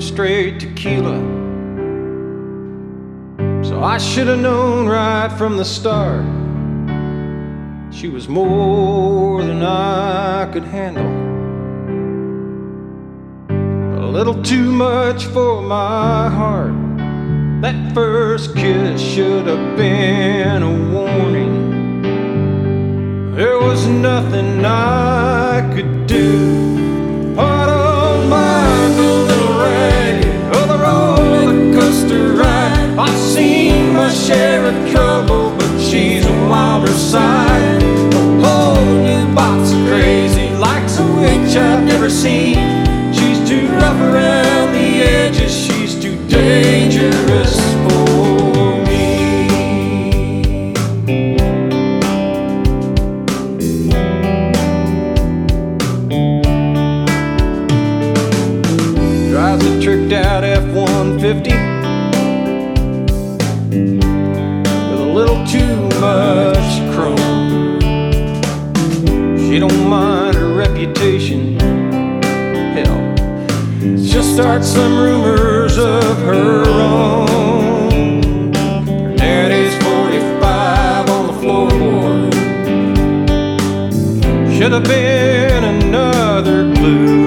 straight tequila. So I should have known right from the start she was more than I could handle. A little too much for my heart. That first kiss should have been a warning. There was nothing I could do. I don't mind a little ride or the roller coaster ride. I've seen my share of trouble, but she's a wilder side. A whole new box of crazy, likes a witch I've never seen. She's too rough around the edges, she's too dangerous for me. Drives a tricked out F-150 with a little too much chrome. She don't mind her reputation. Hell, she'll start some rumors of her own. Her daddy's 45 on the floorboard. Should have been another clue.